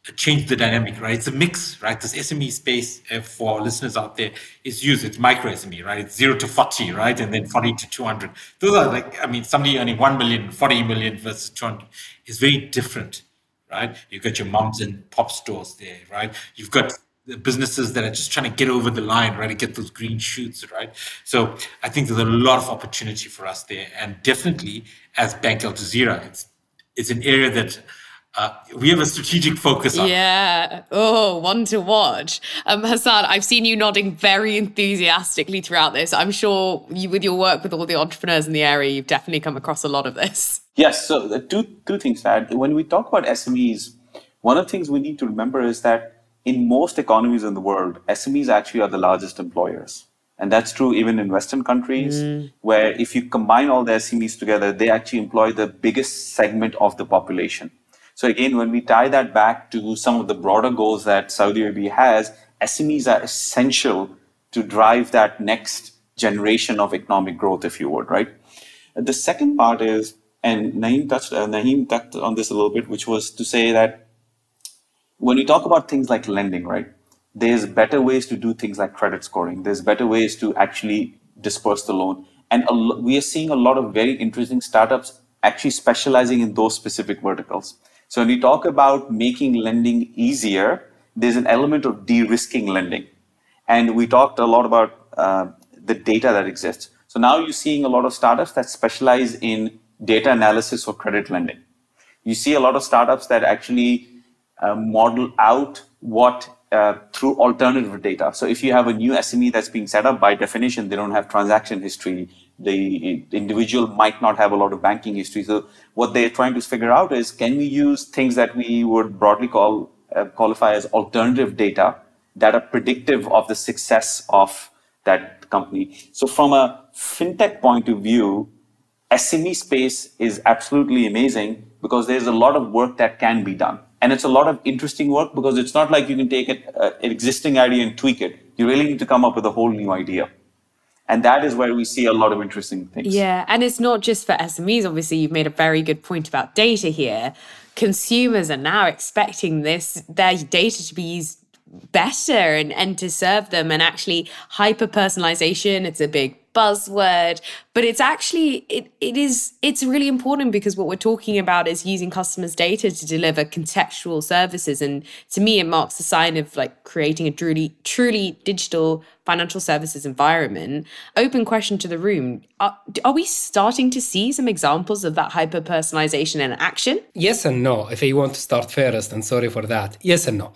changed the dynamic, right? It's a mix, right? This S M E space, uh, for listeners out there, is used. It's micro S M E, right? It's zero to forty, right? And then forty to two hundred. Those are like, I mean, somebody earning one million, forty million versus two hundred is very different, right? You've got your moms and pop stores there, right? You've got the businesses that are just trying to get over the line, right? To get those green shoots, right? So I think there's a lot of opportunity for us there. And definitely as Bank Al Jazeera, it's, it's an area that Uh, we have a strategic focus on. Yeah. Oh, one to watch. Um, Hassan, I've seen you nodding very enthusiastically throughout this. I'm sure you, with your work with all the entrepreneurs in the area, you've definitely come across a lot of this. Yes. So the two two things, Fad. When we talk about S M Es, one of the things we need to remember is that in most economies in the world, S M Es actually are the largest employers. And that's true even in Western countries, mm. where if you combine all the S M Es together, they actually employ the biggest segment of the population. So again, when we tie that back to some of the broader goals that Saudi Arabia has, S M Es are essential to drive that next generation of economic growth, if you would, right? The second part is, and Naeem touched, uh, Naeem touched on this a little bit, which was to say that when we talk about things like lending, right, there's better ways to do things like credit scoring. There's better ways to actually disperse the loan. And a lo- we are seeing a lot of very interesting startups actually specializing in those specific verticals. So when we talk about making lending easier, there's an element of de-risking lending. And we talked a lot about uh, the data that exists. So now you're seeing a lot of startups that specialize in data analysis for credit lending. You see a lot of startups that actually uh, model out what uh, through alternative data. So if you have a new S M E that's being set up, by definition, they don't have transaction history. The individual might not have a lot of banking history. So what they're trying to figure out is, can we use things that we would broadly call uh, qualify as alternative data that are predictive of the success of that company? So from a fintech point of view, S M E space is absolutely amazing because there's a lot of work that can be done. And it's a lot of interesting work because it's not like you can take it, uh, an existing idea and tweak it. You really need to come up with a whole new idea. And that is where we see a lot of interesting things. Yeah, and it's not just for S M Es. Obviously, you've made a very good point about data here. Consumers are now expecting this, their data to be used better and, and to serve them. And actually, hyper-personalization, it's a big buzzword, but it's actually, it it is, it's really important because what we're talking about is using customers' data to deliver contextual services. And to me, it marks the sign of like creating a truly, truly digital financial services environment. Open question to the room. Are, are we starting to see some examples of that hyper-personalization in action? Yes and no. If you want to start first, and sorry for that. Yes and no.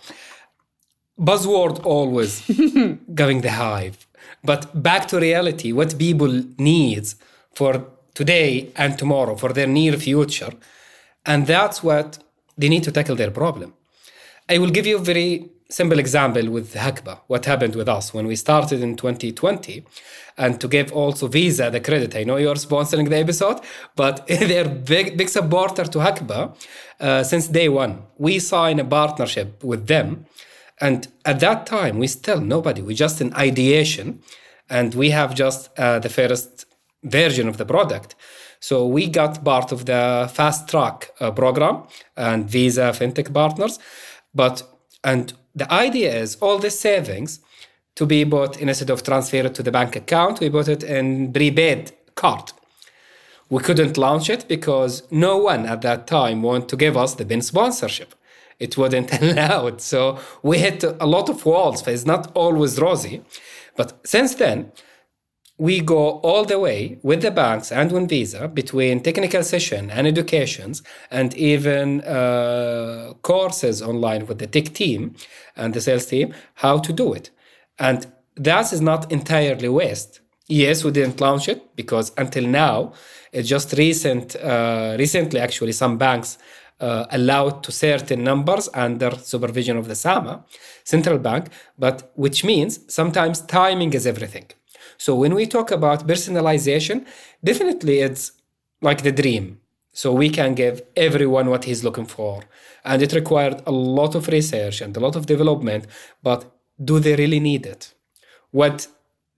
Buzzword always giving the hype. But back to reality, what people need for today and tomorrow, for their near future. And that's what they need to tackle their problem. I will give you a very simple example with Hakba, what happened with us when we started in twenty twenty. And to give also Visa the credit, I know you're sponsoring the episode, but they're big, big supporter to Hakba uh, since day one. We signed a partnership with them. And at that time, we still nobody. We just in ideation, and we have just uh, the first version of the product. So we got part of the fast track uh, program and Visa fintech partners. But and the idea is all the savings to be bought instead of transferred to the bank account, we bought it in prepaid card. We couldn't launch it because no one at that time wanted to give us the B I N sponsorship. It wasn't allowed. So we hit a lot of walls. It's not always rosy. But since then, we go all the way with the banks and with Visa between technical session and educations and even uh, courses online with the tech team and the sales team, how to do it. And that is not entirely waste. Yes, we didn't launch it because until now, it's just recent, uh, recently actually some banks Uh, allowed to certain numbers under supervision of the SAMA, central bank, but which means sometimes timing is everything. So when we talk about personalization, definitely it's like the dream. So we can give everyone what he's looking for. And it required a lot of research and a lot of development, but do they really need it? What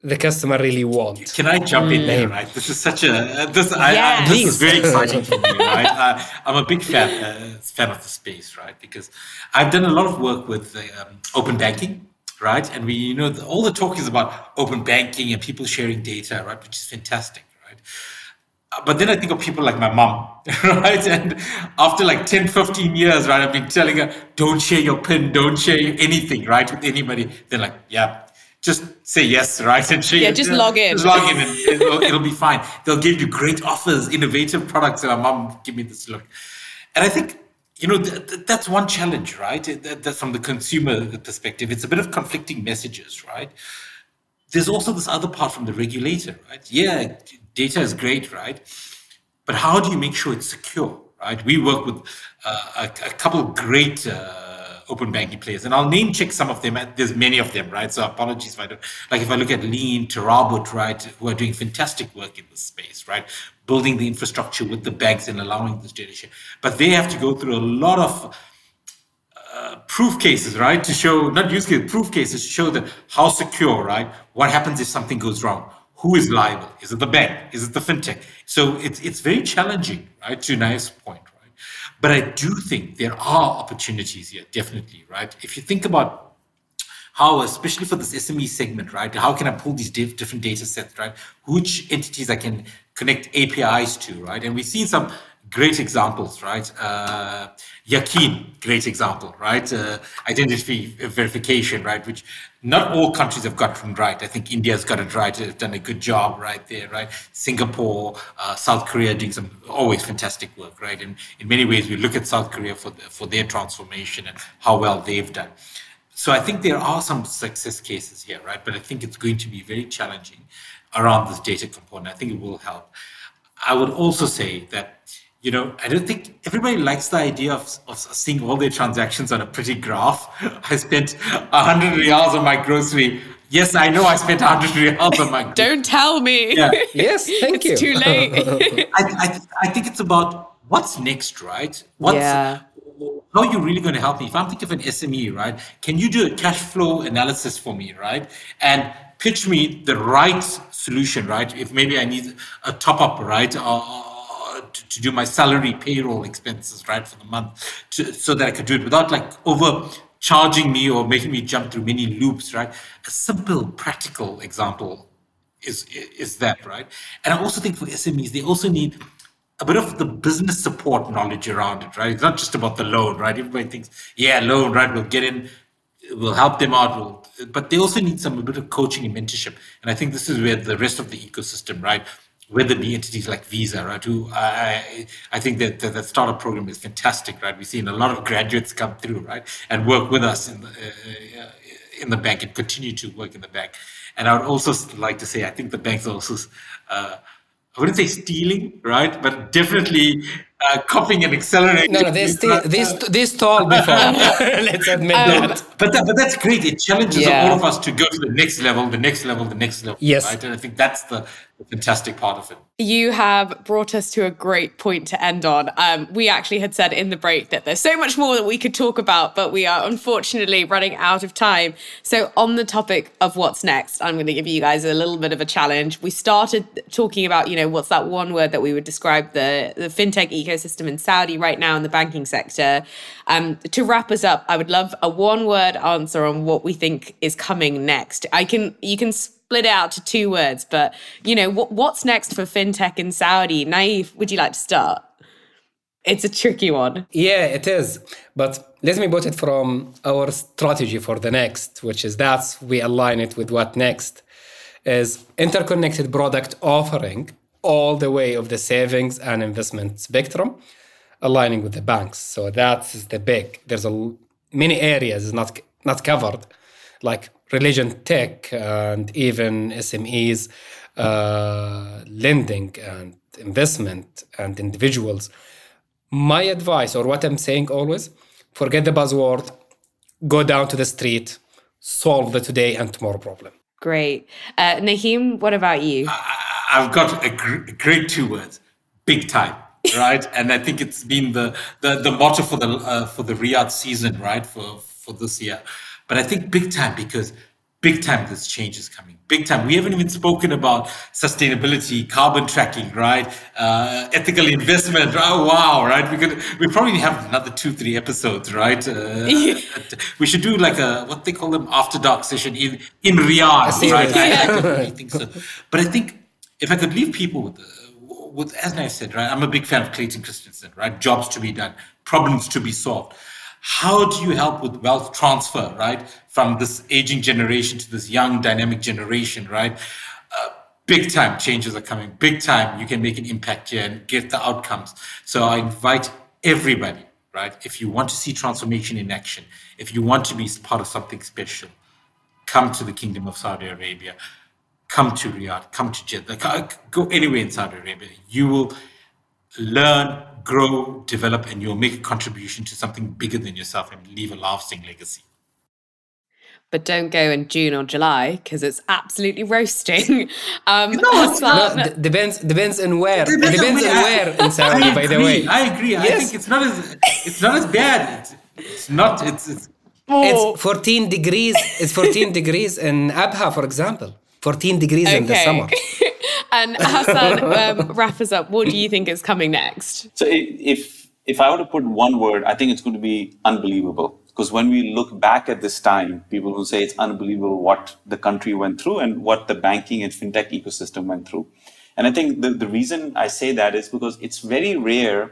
the customer really want. Can I jump in there, right? This is such a, uh, this, I, I, this is very exciting for me, right? Uh, I'm a big fan, uh, fan of the space, right? Because I've done a lot of work with um, open banking, right? And we, you know, the, all the talk is about open banking and people sharing data, right? Which is fantastic, right? Uh, but then I think of people like my mom, right? And after like ten, fifteen years, right? I've been telling her, don't share your PIN, don't share anything, right? With anybody. They're like, yeah. Just say yes, right? And yeah, just uh, log in. Just log in and it'll, it'll be fine. They'll give you great offers, innovative products. And my mom give me this look. And I think, you know, th- th- that's one challenge, right? That, that from the consumer perspective, it's a bit of conflicting messages, right? There's also this other part from the regulator, right? Yeah, data is great, right? But how do you make sure it's secure, right? We work with uh, a, a couple of great uh, open banking players, and I'll name check some of them. There's many of them, right? So apologies if I don't. Like if I look at Lean, Terabot, right, who are doing fantastic work in this space, right, building the infrastructure with the banks and allowing this data share. But they have to go through a lot of uh, proof cases, right, to show not use cases, proof cases to show that how secure, right? What happens if something goes wrong? Who is liable? Is it the bank? Is it the fintech? So it's it's very challenging, right? To Naif's point. But I do think there are opportunities here, definitely, right? If you think about how, especially for this S M E segment, right? How can I pull these diff- different data sets, right? Which entities I can connect A P Is to, right? And we've seen some great examples, right? Uh, Yakin, great example, right? Uh, identity verification, right? Which not all countries have gotten right. I think India's got it right. They've done a good job right there, right? Singapore, uh, South Korea doing some always fantastic work, right? And in many ways, we look at South Korea for the, for their transformation and how well they've done. So I think there are some success cases here, right? But I think it's going to be very challenging around this data component. I think it will help. I would also say that, you know, I don't think everybody likes the idea of, of seeing all their transactions on a pretty graph. I spent one hundred riyals on my grocery. Yes, I know I spent one hundred riyals on my grocery. Don't tell me. Yeah. Yes, thank it's you. It's too late. I, I, I think it's about what's next, right? What's, yeah. How are you really going to help me? If I'm thinking of an S M E, right, can you do a cash flow analysis for me, right? And pitch me the right solution, right? If maybe I need a top up, right? Uh, to, to do my salary payroll expenses, right, for the month, to, so that I could do it without like overcharging me or making me jump through many loops, right? A simple, practical example is, is that, right? And I also think for S M Es, they also need a bit of the business support knowledge around it, right? It's not just about the loan, right? Everybody thinks, yeah, loan, right? We'll get in, we'll help them out, we'll, but they also need some a bit of coaching and mentorship. And I think this is where the rest of the ecosystem, right? Whether it be entities like Visa, right? Who I I think that the, the startup program is fantastic, right? We've seen a lot of graduates come through, right, and work with us in the uh, in the bank and continue to work in the bank. And I would also like to say, I think the banks also. Uh, I wouldn't say stealing, right? But definitely uh, copying and accelerating. No, no, they steal, they, st- they stole before. Let's admit um, that. But that, but that's great. It challenges yeah. all of us to go to the next level, the next level, the next level. Yes. Right? And I think that's the, the fantastic part of it. You have brought us to a great point to end on. Um, we actually had said in the break that there's so much more that we could talk about, but we are unfortunately running out of time. So on the topic of what's next, I'm going to give you guys a little bit of a challenge. We started talking about, you know, what's that one word that we would describe the, the fintech ecosystem in Saudi right now in the banking sector. Um, to wrap us up, I would love a one word answer on what we think is coming next. I can, you can split it out to two words, but you know, what, what's next for fintech in Saudi? Naif, would you like to start? It's a tricky one. Yeah, it is. But let me put it from our strategy for the next, which is that's we align it with what next is interconnected product offering all the way of the savings and investment spectrum, aligning with the banks. So that's the big. There's a many areas is not not covered, like religion tech and even S M Es, uh, lending and investment and individuals. My advice, or what I'm saying always, forget the buzzword, go down to the street, solve the today and tomorrow problem. Great. Uh, Naheem, what about you? I've got a, gr- a great two words: big time, right? And I think it's been the the, the motto for the uh, for the Riyadh season, right, for for this year. But I think big time because big time this change is coming. Big time. We haven't even spoken about sustainability, carbon tracking, right? Uh, ethical investment. Oh, wow, right? We could, we probably have another two, three episodes, right? Uh, we should do like a, what they call them, after dark session in, in Riyadh, right? I, I definitely think so. But I think if I could leave people with, uh, with, as I said, right? I'm a big fan of Clayton Christensen, right? Jobs to be done, problems to be solved. How do you help with wealth transfer, right? From this aging generation to this young dynamic generation, right? Uh, big time changes are coming. Big time you can make an impact here and get the outcomes. So I invite everybody, right? If you want to see transformation in action, if you want to be part of something special, come to the Kingdom of Saudi Arabia, come to Riyadh, come to Jeddah, go anywhere in Saudi Arabia. You will learn, grow, develop, and you'll make a contribution to something bigger than yourself and leave a lasting legacy. But don't go in June or July because it's absolutely roasting. Um, no, it's not. No, d- depends depends on where. It depends, depends on where in Saudi. By the way, I agree. Yes. I think it's not as it's not as bad. It's, it's not. It's it's, oh. it's fourteen degrees. It's fourteen degrees in Abha, for example. fourteen degrees okay. in the summer. And Hassan, um, wrap us up. What do you think is coming next? So if if I were to put one word, I think it's going to be unbelievable. Because when we look back at this time, people will say it's unbelievable what the country went through and what the banking and fintech ecosystem went through. And I think the, the reason I say that is because it's very rare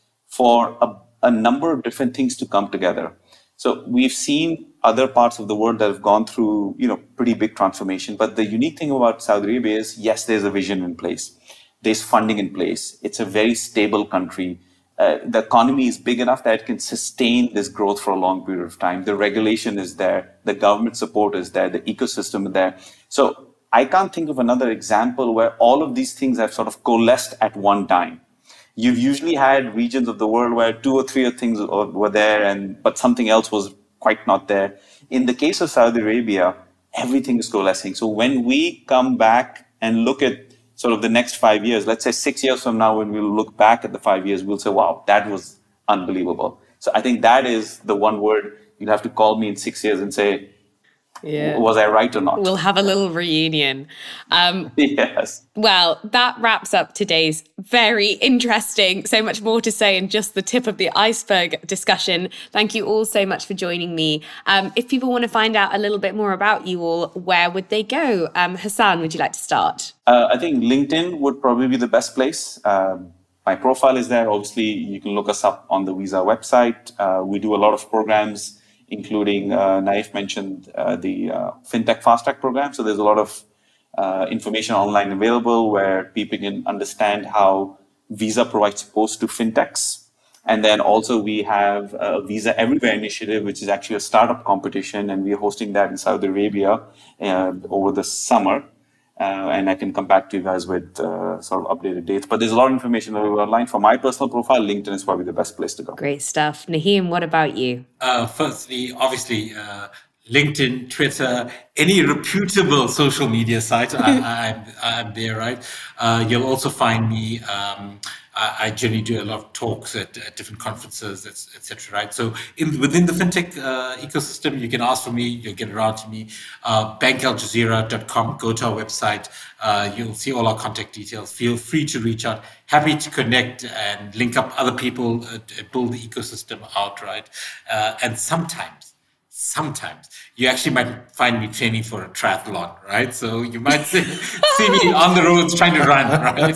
for a, a number of different things to come together. So we've seen other parts of the world that have gone through, you know, pretty big transformation. But the unique thing about Saudi Arabia is, yes, there's a vision in place. There's funding in place. It's a very stable country. Uh, the economy is big enough that it can sustain this growth for a long period of time. The regulation is there. The government support is there. The ecosystem is there. So I can't think of another example where all of these things have sort of coalesced at one time. You've usually had regions of the world where two or three things were there, and but something else was quite not there. In the case of Saudi Arabia, everything is coalescing. So when we come back and look at sort of the next five years, let's say six years from now, when we'll look back at the five years, we'll say, wow, that was unbelievable. So I think that is the one word. You'll have to call me in six years and say, yeah. was I right or not? We'll have a little reunion. Um, yes. Well, that wraps up today's very interesting, so much more to say and just the tip of the iceberg discussion. Thank you all so much for joining me. Um, if people want to find out a little bit more about you all, where would they go? Um, Hassan, would you like to start? Uh, I think LinkedIn would probably be the best place. Um, my profile is there. Obviously, you can look us up on the Visa website. Uh, we do a lot of programs, including uh, Naif mentioned uh, the uh, FinTech Fast Track program. So there's a lot of uh, information online available where people can understand how Visa provides support to fintechs. And then also we have a Visa Everywhere initiative, which is actually a startup competition, and we're hosting that in Saudi Arabia uh, over the summer. Uh, and I can come back to you guys with uh, sort of updated dates. But there's a lot of information available online. For my personal profile, LinkedIn is probably the best place to go. Great stuff. Naheem, what about you? Uh, firstly, obviously, uh, LinkedIn, Twitter, any reputable social media site, I, I'm, I'm there, right? Uh, you'll also find me. Um, I, I generally do a lot of talks at, at different conferences, et cetera, right? So in, within the fintech uh, ecosystem, you can ask for me, you'll get around to me. Uh, bank al jazeera dot com, go to our website. Uh, you'll see all our contact details. Feel free to reach out. Happy to connect and link up other people, uh, build the ecosystem out, right? Uh, and sometimes, Sometimes you actually might find me training for a triathlon, right? So you might see, see me on the roads trying to run,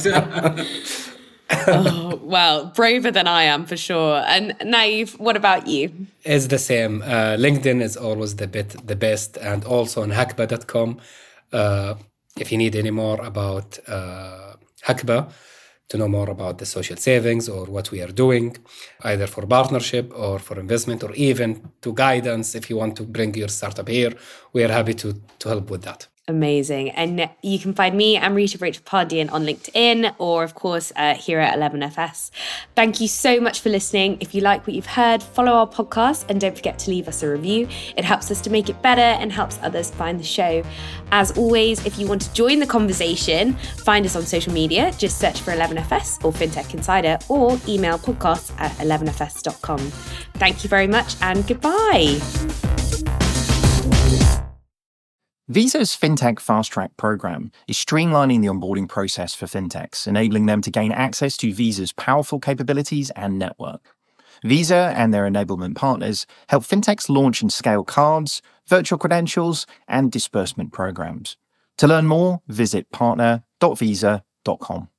right? Oh, well, braver than I am for sure. And Naif, what about you? It's the same. Uh, LinkedIn is always the bit, the best, and also on hakba dot com. Uh, if you need any more about uh, Hakba, to know more about the social savings or what we are doing, either for partnership or for investment or even to guidance. If you want to bring your startup here, we are happy to, to help with that. Amazing. And you can find me, Amrita Rachel Pandian, on LinkedIn or, of course, uh, here at eleven F S. Thank you so much for listening. If you like what you've heard, follow our podcast and don't forget to leave us a review. It helps us to make it better and helps others find the show. As always, if you want to join the conversation, find us on social media. Just search for eleven F S or FinTech Insider or email podcasts at eleven F S dot com. Thank you very much and goodbye. Visa's FinTech Fast Track program is streamlining the onboarding process for fintechs, enabling them to gain access to Visa's powerful capabilities and network. Visa and their enablement partners help fintechs launch and scale cards, virtual credentials, and disbursement programs. To learn more, visit partner dot visa dot com.